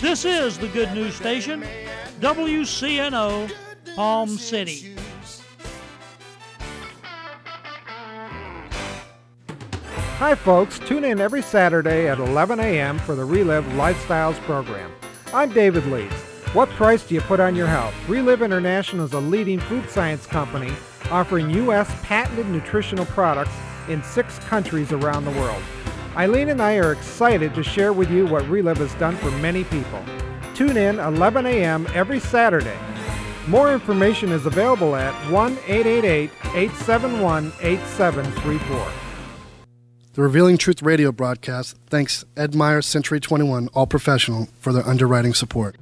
This is the Good News Station, WCNO, Palm City. Hi folks, tune in every Saturday at 11 a.m. for the Relive Lifestyles program. I'm David Leeds. What price do you put on your health? Relive International is a leading food science company offering U.S. patented nutritional products in 6 countries around the world. Eileen and I are excited to share with you what Relive has done for many people. Tune in 11 a.m. every Saturday. More information is available at 1-888-871-8734. The Revealing Truth radio broadcast thanks Ed Meyer, Century 21, All Professional, for their underwriting support.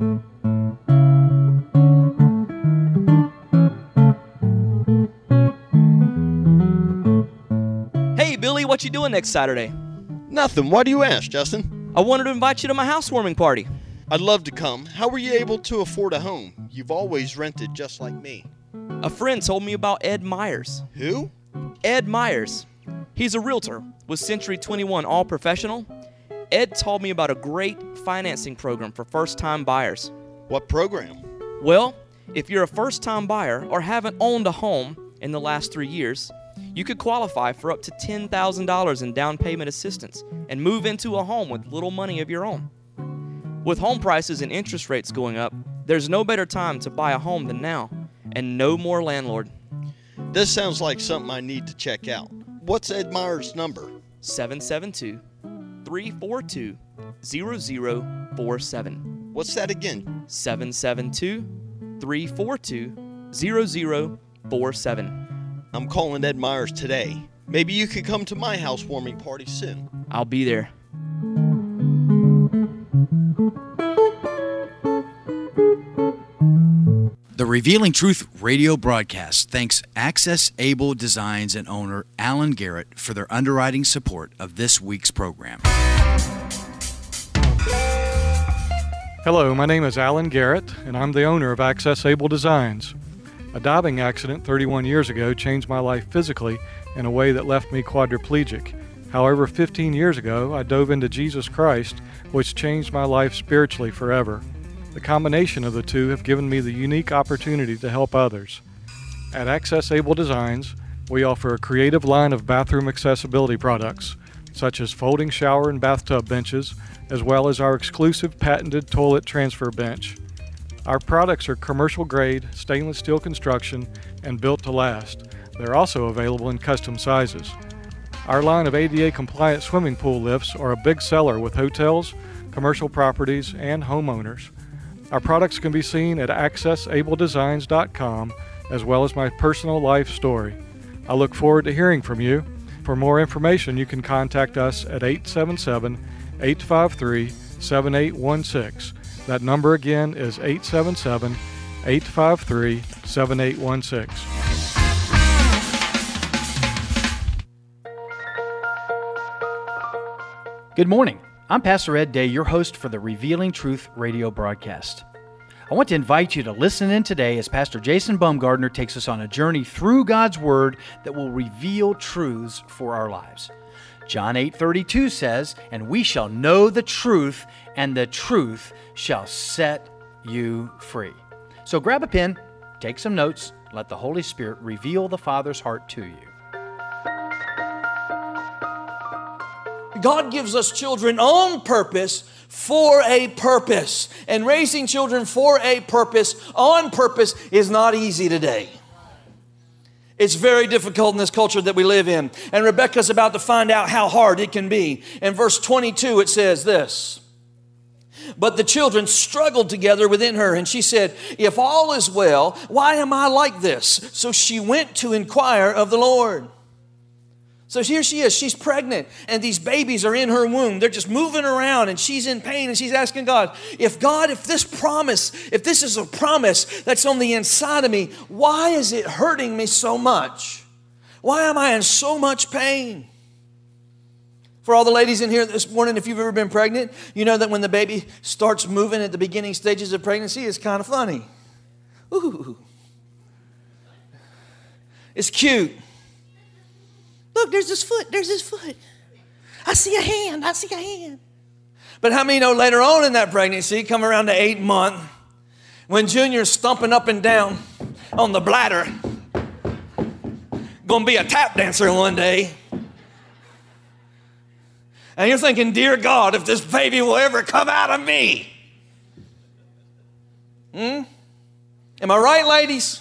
Hey, Billy, what you doing next Saturday? Nothing. Why do you ask, Justin? I wanted to invite you to my housewarming party. I'd love to come. How were you able to afford a home? You've always rented just like me. A friend told me about Ed Myers. Who? Ed Myers. He's a realtor with Century 21 All Professional. Ed told me about a great financing program for first-time buyers. What program? Well, if you're a first-time buyer or haven't owned a home in the last 3 years, you could qualify for up to $10,000 in down payment assistance and move into a home with little money of your own. With home prices and interest rates going up, there's no better time to buy a home than now, and no more landlord. This sounds like something I need to check out. What's Ed Meyer's number? 772-342-0047. What's that again? 772-342-0047. I'm calling Ed Myers today. Maybe you could come to my housewarming party soon. I'll be there. The Revealing Truth radio broadcast thanks Access Able Designs and owner Alan Garrett for their underwriting support of this week's program. Hello, my name is Alan Garrett, and I'm the owner of Access Able Designs. A diving accident 31 years ago changed my life physically in a way that left me quadriplegic. However, 15 years ago, I dove into Jesus Christ, which changed my life spiritually forever. The combination of the two have given me the unique opportunity to help others. At Access Able Designs, we offer a creative line of bathroom accessibility products, such as folding shower and bathtub benches, as well as our exclusive patented toilet transfer bench. Our products are commercial grade, stainless steel construction, and built to last. They're also available in custom sizes. Our line of ADA compliant swimming pool lifts are a big seller with hotels, commercial properties, and homeowners. Our products can be seen at accessabledesigns.com, as well as my personal life story. I look forward to hearing from you. For more information, you can contact us at 877-853-7816. That number again is 877-853-7816. Good morning. I'm Pastor Ed Day, your host for the Revealing Truth radio broadcast. I want to invite you to listen in today as Pastor Jason Baumgardner takes us on a journey through God's Word that will reveal truths for our lives. John 8:32 says, "And we shall know the truth, and the truth shall set you free." So grab a pen, take some notes, let the Holy Spirit reveal the Father's heart to you. God gives us children on purpose for a purpose. And raising children for a purpose, on purpose, is not easy today. It's very difficult in this culture that we live in. And Rebecca's about to find out how hard it can be. In verse 22, it says this: "But the children struggled together within her, and she said, 'If all is well, why am I like this?' So she went to inquire of the Lord." So here she is, she's pregnant, and these babies are in her womb. They're just moving around, and she's in pain, and she's asking God, if this is a promise that's on the inside of me, why is it hurting me so much? Why am I in so much pain? For all the ladies in here this morning, if you've ever been pregnant, you know that when the baby starts moving at the beginning stages of pregnancy, it's kind of funny. Ooh. It's cute. Look, there's his foot. I see a hand. But how many know later on in that pregnancy, come around to 8 month, when Junior's stumping up and down on the bladder, gonna be a tap dancer one day. And you're thinking, dear God, if this baby will ever come out of me. Am I right, ladies?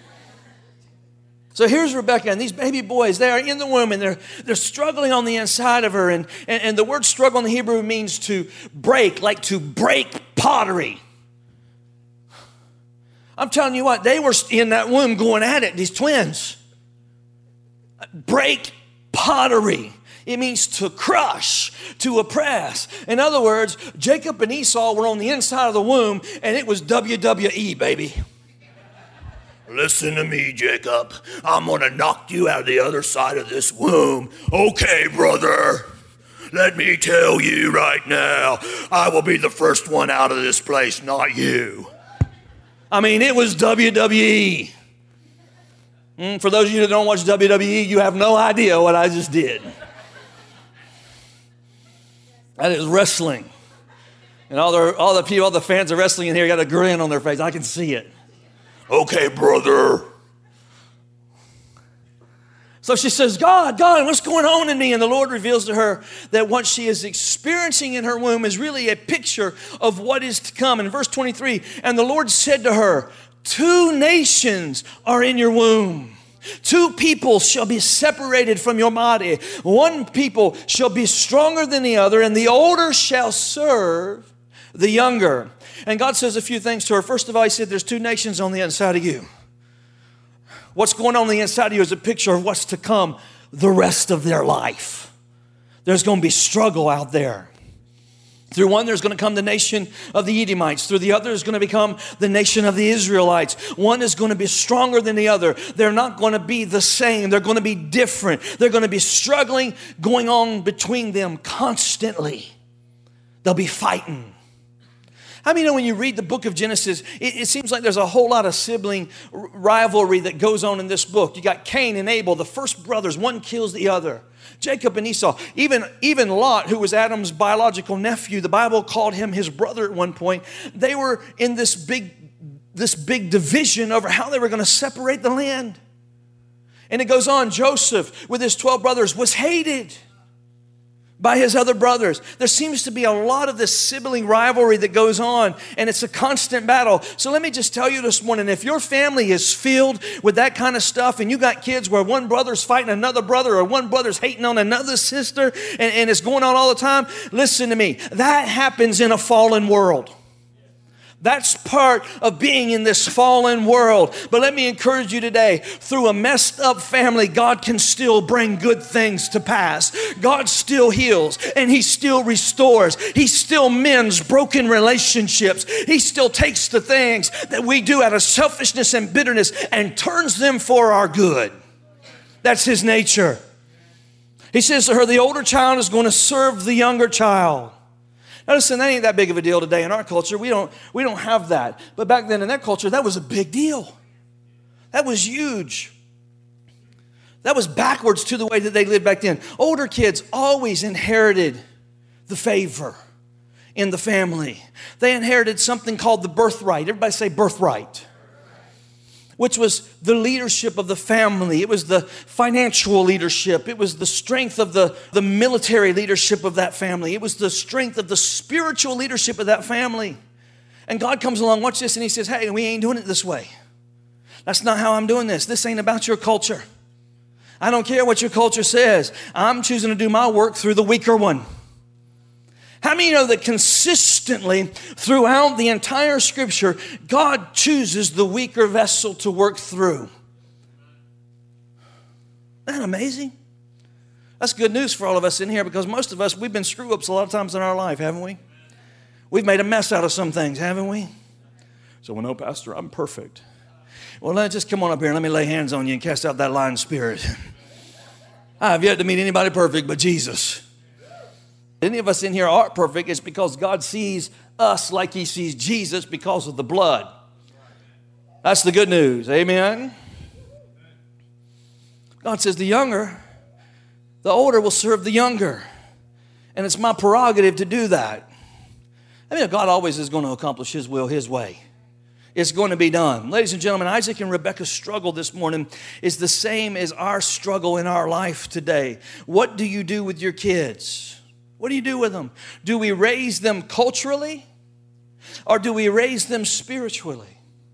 So here's Rebecca, and these baby boys, they are in the womb, and they're struggling on the inside of her. And the word struggle in the Hebrew means to break, like to break pottery. I'm telling you what, they were in that womb going at it, these twins. Break pottery. It means to crush, to oppress. In other words, Jacob and Esau were on the inside of the womb, and it was WWE, baby. Listen to me, Jacob. I'm going to knock you out of the other side of this womb. Okay, brother. Let me tell you right now, I will be the first one out of this place, not you. I mean, it was WWE. For those of you that don't watch WWE, you have no idea what I just did. That is wrestling. And all the fans of wrestling in here got a grin on their face. I can see it. Okay, brother. So she says, God, what's going on in me? And the Lord reveals to her that what she is experiencing in her womb is really a picture of what is to come. In verse 23, and the Lord said to her, 2 nations are in your womb. 2 people shall be separated from your body. 1 people shall be stronger than the other, and the older shall serve the younger. And God says a few things to her. First of all, he said, there's 2 nations on the inside of you. What's going on the inside of you is a picture of what's to come the rest of their life. There's going to be struggle out there. Through one, there's going to come the nation of the Edomites. Through the other is going to become the nation of the Israelites. One is going to be stronger than the other. They're not going to be the same. They're going to be different. They're going to be struggling going on between them constantly. They'll be fighting. How many know when you read the book of Genesis, it seems like there's a whole lot of sibling rivalry that goes on in this book. You got Cain and Abel, the first brothers. One kills the other. Jacob and Esau. Even Lot, who was Adam's biological nephew, the Bible called him his brother at one point. They were in this big division over how they were going to separate the land. And it goes on, Joseph with his 12 brothers was hated by his other brothers. There seems to be a lot of this sibling rivalry that goes on, and it's a constant battle. So let me just tell you this morning, if your family is filled with that kind of stuff, and you got kids where one brother's fighting another brother, or one brother's hating on another sister, and it's going on all the time, listen to me. That happens in a fallen world. That's part of being in this fallen world. But let me encourage you today, through a messed up family, God can still bring good things to pass. God still heals and He still restores. He still mends broken relationships. He still takes the things that we do out of selfishness and bitterness and turns them for our good. That's His nature. He says to her, the older child is going to serve the younger child. Now listen, that ain't that big of a deal today in our culture. We don't have that. But back then in that culture, that was a big deal. That was huge. That was backwards to the way that they lived back then. Older kids always inherited the favor in the family. They inherited something called the birthright. Everybody say birthright. Which was the leadership of the family. It was the financial leadership. It was the strength of the military leadership of that family. It was the strength of the spiritual leadership of that family. And God comes along, watch this, and He says, hey, we ain't doing it this way. That's not how I'm doing this. This ain't about your culture. I don't care what your culture says. I'm choosing to do my work through the weaker one. How many know that consistently throughout the entire Scripture, God chooses the weaker vessel to work through? Isn't that amazing? That's good news for all of us in here, because most of us, we've been screw-ups a lot of times in our life, haven't we? We've made a mess out of some things, haven't we? So, well, no, Pastor, I'm perfect. Well, let's just come on up here and let me lay hands on you and cast out that lying spirit. I have yet to meet anybody perfect but Jesus. Any of us in here aren't perfect. It's because God sees us like He sees Jesus because of the blood. That's the good news. Amen. God says the older will serve the younger. And it's my prerogative to do that. I mean, God always is going to accomplish His will His way. It's going to be done. Ladies and gentlemen, Isaac and Rebecca's struggle this morning is the same as our struggle in our life today. What do you do with your kids? What do you do with them? Do we raise them culturally or do we raise them spiritually?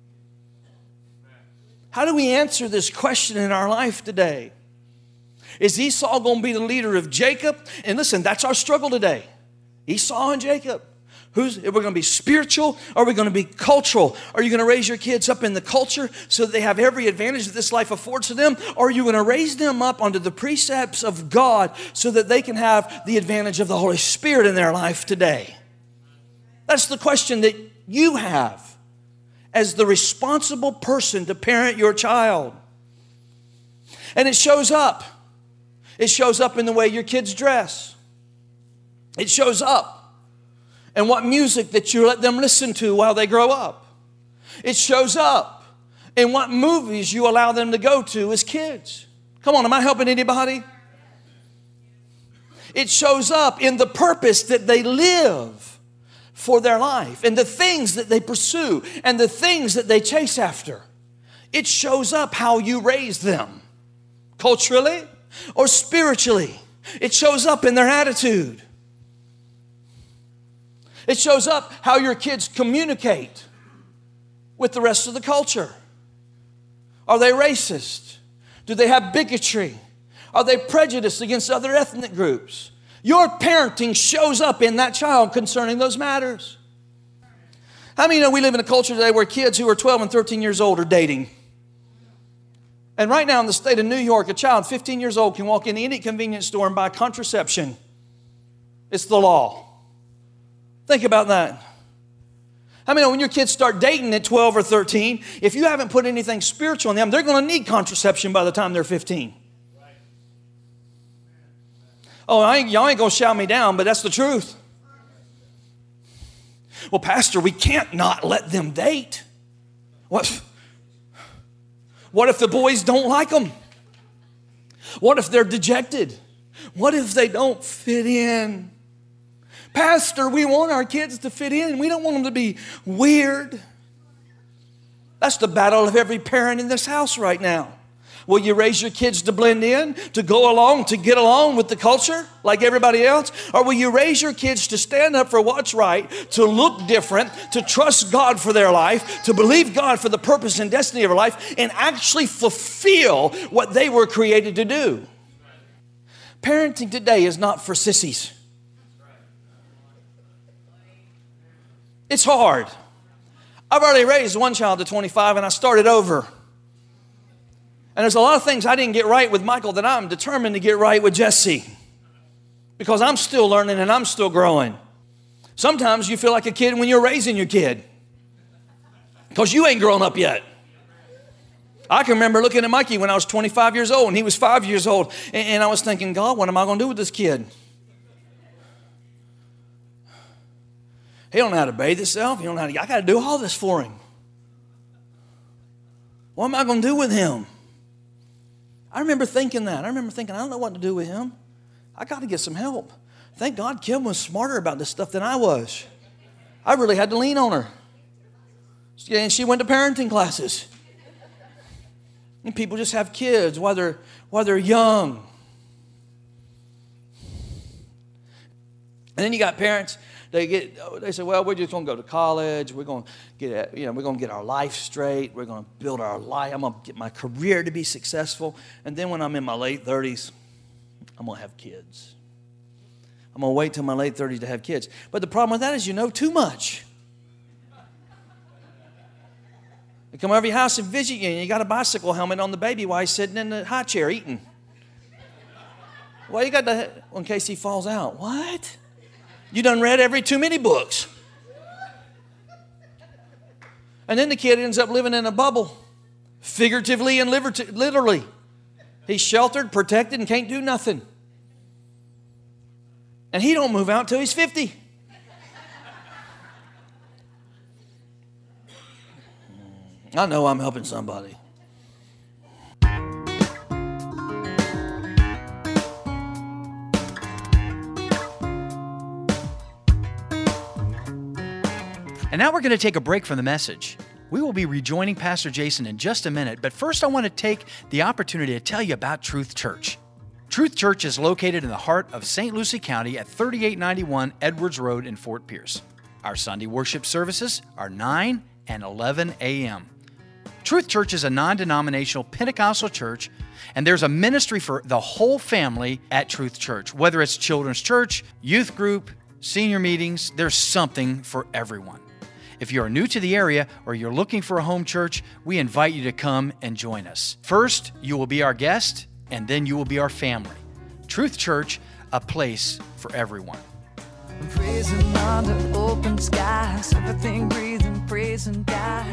How do we answer this question in our life today? Is Esau going to be the leader of Jacob? And listen, that's our struggle today. Esau and Jacob. Are we going to be spiritual or are we going to be cultural? Are you going to raise your kids up in the culture so that they have every advantage that this life affords to them? Or are you going to raise them up under the precepts of God so that they can have the advantage of the Holy Spirit in their life today? That's the question that you have as the responsible person to parent your child. And it shows up. It shows up in the way your kids dress. It shows up and what music that you let them listen to while they grow up. It shows up in what movies you allow them to go to as kids. Come on, am I helping anybody? It shows up in the purpose that they live for their life and the things that they pursue and the things that they chase after. It shows up how you raise them, culturally or spiritually. It shows up in their attitude. It shows up how your kids communicate with the rest of the culture. Are they racist? Do they have bigotry? Are they prejudiced against other ethnic groups? Your parenting shows up in that child concerning those matters. How many know we live in a culture today where kids who are 12 and 13 years old are dating? And right now in the state of New York, a child 15 years old can walk into any convenience store and buy contraception. It's the law. Think about that. I mean, when your kids start dating at 12 or 13, if you haven't put anything spiritual in them, they're going to need contraception by the time they're 15. Oh, y'all ain't going to shout me down, but that's the truth. Well, Pastor, we can't not let them date. What if the boys don't like them? What if they're dejected? What if they don't fit in? Pastor, we want our kids to fit in. We don't want them to be weird. That's the battle of every parent in this house right now. Will you raise your kids to blend in, to go along, to get along with the culture like everybody else? Or will you raise your kids to stand up for what's right, to look different, to trust God for their life, to believe God for the purpose and destiny of their life, and actually fulfill what they were created to do? Parenting today is not for sissies. It's hard. I've already raised one child to 25 and I started over. And there's a lot of things I didn't get right with Michael that I'm determined to get right with Jesse. Because I'm still learning and I'm still growing. Sometimes you feel like a kid when you're raising your kid. Because you ain't grown up yet. I can remember looking at Mikey when I was 25 years old and he was 5 years old. And I was thinking, God, what am I going to do with this kid? He don't know how to bathe himself. He don't know how to, I got to do all this for him. What am I going to do with him? I remember thinking that. I don't know what to do with him. I got to get some help. Thank God Kim was smarter about this stuff than I was. I really had to lean on her. And she went to parenting classes. And people just have kids while they're young. And then you got parents. They say, well, we're just going to go to college. We're going to get our life straight. We're going to build our life. I'm going to get my career to be successful. And then when I'm in my late 30s, I'm going to have kids. I'm going to wait till my late 30s to have kids. But the problem with that is you know too much. They come over your house and visit you, and you got a bicycle helmet on the baby while he's sitting in the high chair eating. Well, you got the, in case he falls out. What? You done read every too many books. And then the kid ends up living in a bubble, figuratively and literally. He's sheltered, protected, and can't do nothing. And he don't move out till he's 50. I know I'm helping somebody. And now we're going to take a break from the message. We will be rejoining Pastor Jason in just a minute, but first I want to take the opportunity to tell you about Truth Church. Truth Church is located in the heart of St. Lucie County at 3891 Edwards Road in Fort Pierce. Our Sunday worship services are 9 and 11 a.m. Truth Church is a non-denominational Pentecostal church, and there's a ministry for the whole family at Truth Church. Whether it's children's church, youth group, senior meetings, there's something for everyone. If you're new to the area or you're looking for a home church, we invite you to come and join us. First, you will be our guest, and then you will be our family. Truth Church, a place for everyone. Praising under open skies, everything breathing, praising God.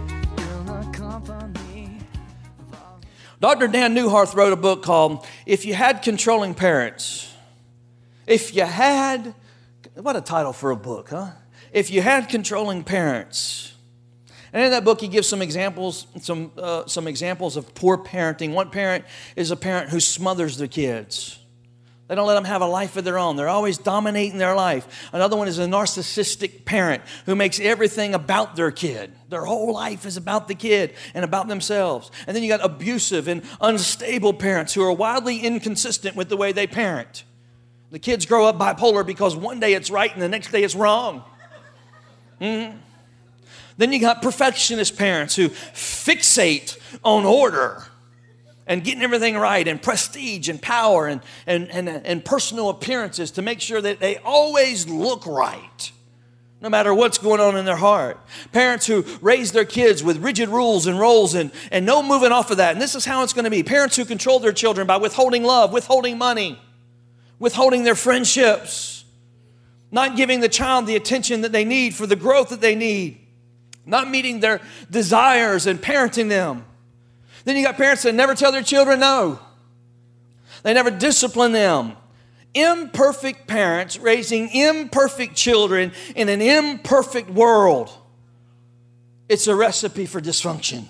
Dr. Dan Newharth wrote a book called If You Had Controlling Parents. If you had, what a title for a book, huh? If You Had Controlling Parents. And in that book, he gives some examples, some examples of poor parenting. One parent is a parent who smothers their kids. They don't let them have a life of their own. They're always dominating their life. Another one is a narcissistic parent who makes everything about their kid. Their whole life is about the kid and about themselves. And then you got abusive and unstable parents who are wildly inconsistent with the way they parent. The kids grow up bipolar because one day it's right and the next day it's wrong. Mm-hmm. Then you got perfectionist parents who fixate on order and getting everything right, and prestige and power and personal appearances to make sure that they always look right, no matter what's going on in their heart. Parents who raise their kids with rigid rules and roles and no moving off of that. And this is how it's going to be. Parents who control their children by withholding love, withholding money, withholding their friendships, not giving the child the attention that they need for the growth that they need, not meeting their desires and parenting them. Then you got parents that never tell their children no. They never discipline them. Imperfect parents raising imperfect children in an imperfect world. It's a recipe for dysfunction.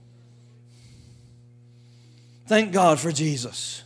Thank God for Jesus.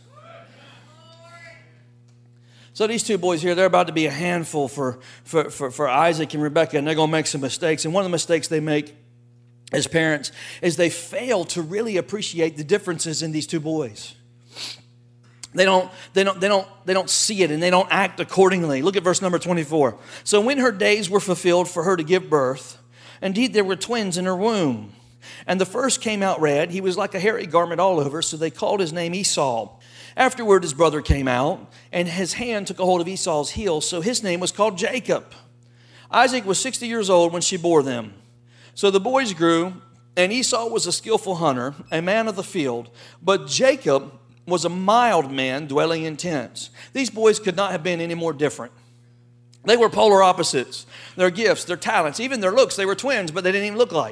So these two boys here, they're about to be a handful for Isaac and Rebekah, and they're going to make some mistakes. And one of the mistakes they make as parents is they fail to really appreciate the differences in these two boys. They don't see it, and they don't act accordingly. Look at verse number 24. So when her days were fulfilled for her to give birth, indeed there were twins in her womb. And the first came out red. He was like a hairy garment all over, so they called his name Esau. Afterward his brother came out, and his hand took a hold of Esau's heel, so his name was called Jacob. Isaac was 60 years old when she bore them. So the boys grew, and Esau was a skillful hunter, a man of the field, but Jacob was a mild man dwelling in tents. These boys could not have been any more different. They were polar opposites. Their gifts, their talents, even their looks, they were twins, but they didn't even look like.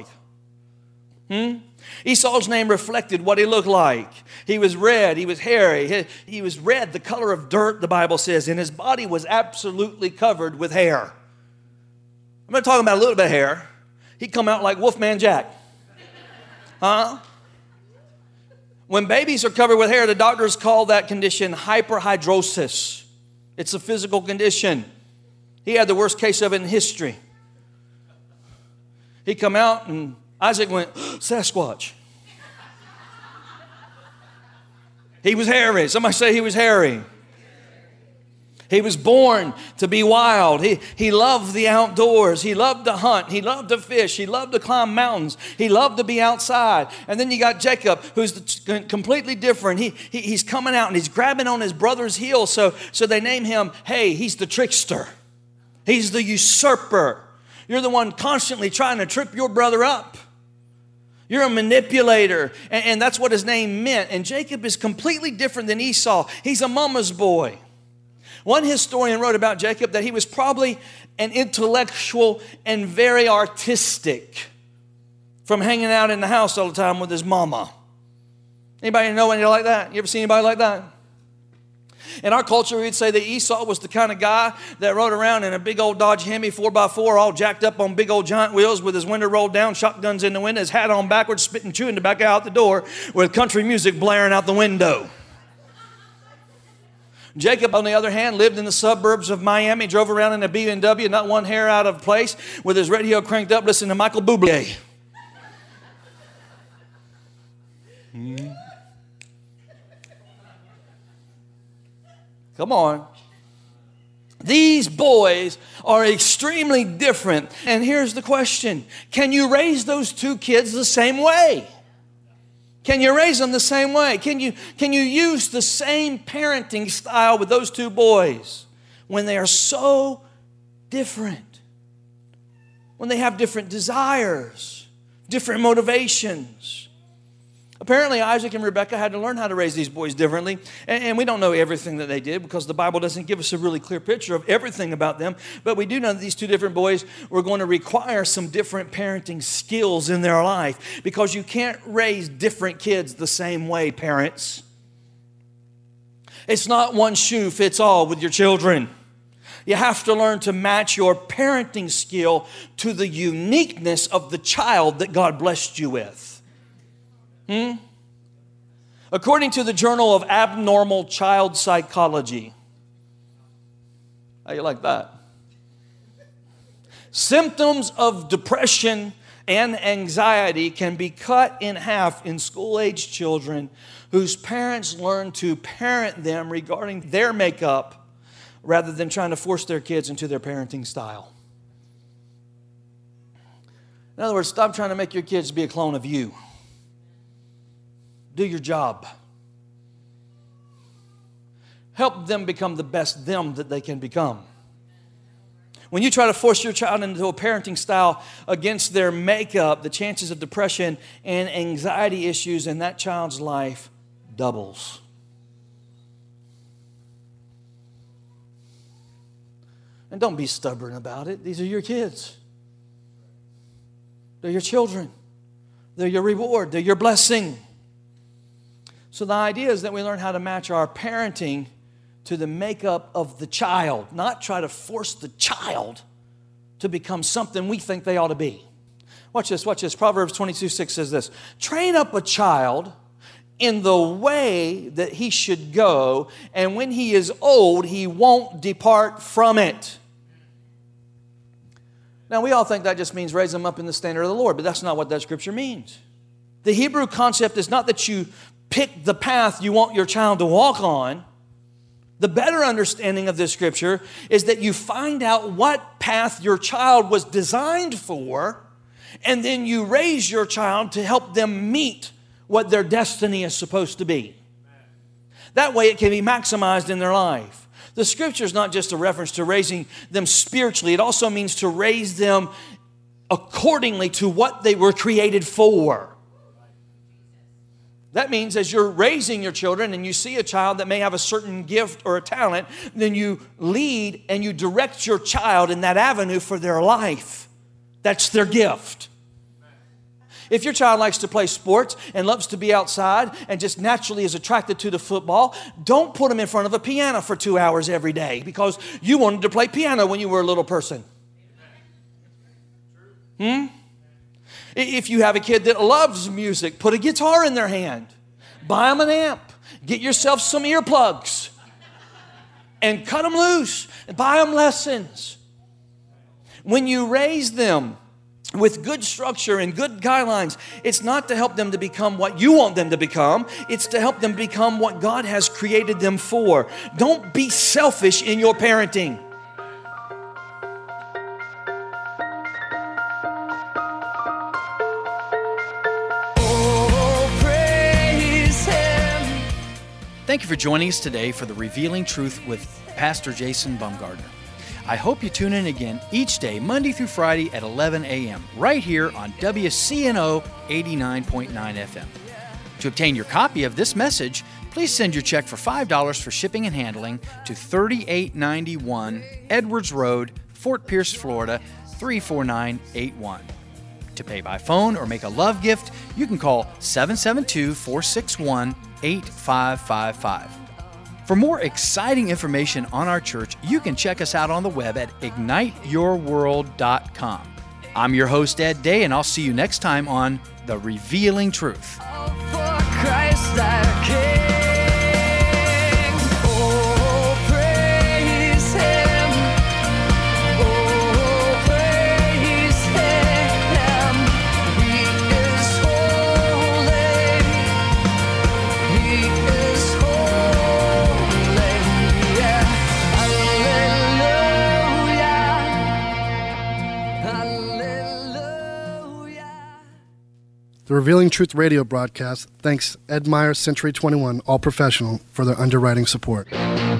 Esau's name reflected what he looked like. He was red, he was hairy, he was red, the color of dirt, the Bible says, and his body was absolutely covered with hair. I'm not talking about a little bit of hair. He'd come out like Wolfman Jack. Huh? When babies are covered with hair, the doctors call that condition hyperhidrosis. It's a physical condition. He had the worst case of it in history. He'd come out and Isaac went, Sasquatch. He was hairy. Somebody say he was hairy. He was born to be wild. He loved the outdoors. He loved to hunt. He loved to fish. He loved to climb mountains. He loved to be outside. And then you got Jacob, who's completely different. He's coming out and he's grabbing on his brother's heel. So they name him, hey, he's the trickster. He's the usurper. You're the one constantly trying to trip your brother up. You're a manipulator. And that's what his name meant. And Jacob is completely different than Esau. He's a mama's boy. One historian wrote about Jacob that he was probably an intellectual and very artistic from hanging out in the house all the time with his mama. Anybody know anybody like that? You ever seen anybody like that? In our culture, we'd say that Esau was the kind of guy that rode around in a big old Dodge Hemi 4x4, all jacked up on big old giant wheels with his window rolled down, shotguns in the window, his hat on backwards, spitting chewing tobacco out the door with country music blaring out the window. Jacob, on the other hand, lived in the suburbs of Miami, drove around in a BMW, not one hair out of place, with his radio cranked up, listening to Michael Bublé. Come on. These boys are extremely different. And here's the question. Can you raise those two kids the same way? Can you raise them the same way? Can you use the same parenting style with those two boys when they are so different? When they have different desires, different motivations. Apparently, Isaac and Rebekah had to learn how to raise these boys differently. And we don't know everything that they did because the Bible doesn't give us a really clear picture of everything about them. But we do know that these two different boys were going to require some different parenting skills in their life, because you can't raise different kids the same way, parents. It's not one shoe fits all with your children. You have to learn to match your parenting skill to the uniqueness of the child that God blessed you with. According to the Journal of Abnormal Child Psychology, how you like that? Symptoms of depression and anxiety can be cut in half in school-age children whose parents learn to parent them regarding their makeup rather than trying to force their kids into their parenting style. In other words, stop trying to make your kids be a clone of you. Do your job. Help them become the best them that they can become. When you try to force your child into a parenting style against their makeup, the chances of depression and anxiety issues in that child's life doubles. And don't be stubborn about it. These are your kids. They're your children. They're your reward. They're your blessing. So the idea is that we learn how to match our parenting to the makeup of the child, not try to force the child to become something we think they ought to be. Watch this, watch this. Proverbs 22:6 says this: train up a child in the way that he should go, and when he is old, he won't depart from it. Now, we all think that just means raise them up in the standard of the Lord, but that's not what that scripture means. The Hebrew concept is not that you pick the path you want your child to walk on. The better understanding of this scripture is that you find out what path your child was designed for, and then you raise your child to help them meet what their destiny is supposed to be. That way it can be maximized in their life. The scripture is not just a reference to raising them spiritually. It also means to raise them accordingly to what they were created for. That means as you're raising your children and you see a child that may have a certain gift or a talent, then you lead and you direct your child in that avenue for their life. That's their gift. If your child likes to play sports and loves to be outside and just naturally is attracted to the football, don't put them in front of a piano for 2 hours every day because you wanted to play piano when you were a little person. If you have a kid that loves music, put a guitar in their hand. Buy them an amp. Get yourself some earplugs. And cut them loose. Buy them lessons. When you raise them with good structure and good guidelines, it's not to help them to become what you want them to become. It's to help them become what God has created them for. Don't be selfish in your parenting. Thank you for joining us today for the Revealing Truth with Pastor Jason Bumgardner. I hope you tune in again each day, Monday through Friday at 11 a.m., right here on WCNO 89.9 FM. To obtain your copy of this message, please send your check for $5 for shipping and handling to 3891 Edwards Road, Fort Pierce, Florida, 34981. To pay by phone or make a love gift, you can call 772-461-8555. For more exciting information on our church, you can check us out on the web at igniteyourworld.com. I'm your host, Ed Day, and I'll see you next time on The Revealing Truth. For Christ our King. Oh, The Revealing Truth radio broadcast thanks Ed Meyer, Century 21, All Professional, for their underwriting support.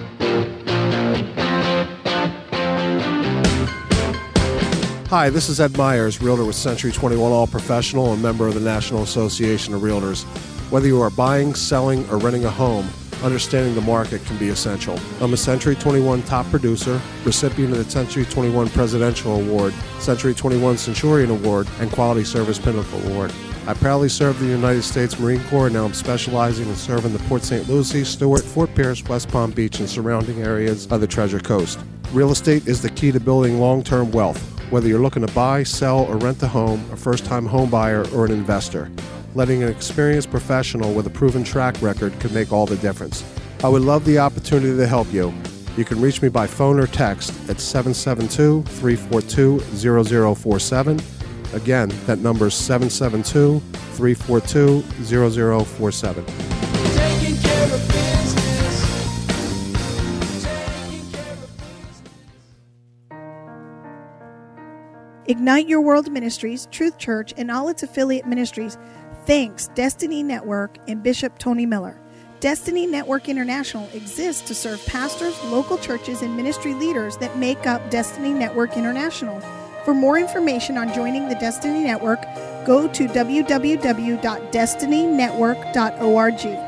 Hi, this is Ed Myers, Realtor with Century 21 All Professional and member of the National Association of Realtors. Whether you are buying, selling, or renting a home, understanding the market can be essential. I'm a Century 21 top producer, recipient of the Century 21 Presidential Award, Century 21 Centurion Award, and Quality Service Pinnacle Award. I proudly served the United States Marine Corps, and now I'm specializing in serving the Port St. Lucie, Stewart, Fort Pierce, West Palm Beach, and surrounding areas of the Treasure Coast. Real estate is the key to building long-term wealth. Whether you're looking to buy, sell, or rent a home, a first-time home buyer, or an investor, letting an experienced professional with a proven track record could make all the difference. I would love the opportunity to help you. You can reach me by phone or text at 772-342-0047. Again, that number is 772-342-0047. Taking care of business. Ignite Your World Ministries, Truth Church, and all its affiliate ministries thanks Destiny Network and Bishop Tony Miller. Destiny Network International exists to serve pastors, local churches, and ministry leaders that make up Destiny Network International. For more information on joining the Destiny Network, go to www.destinynetwork.org.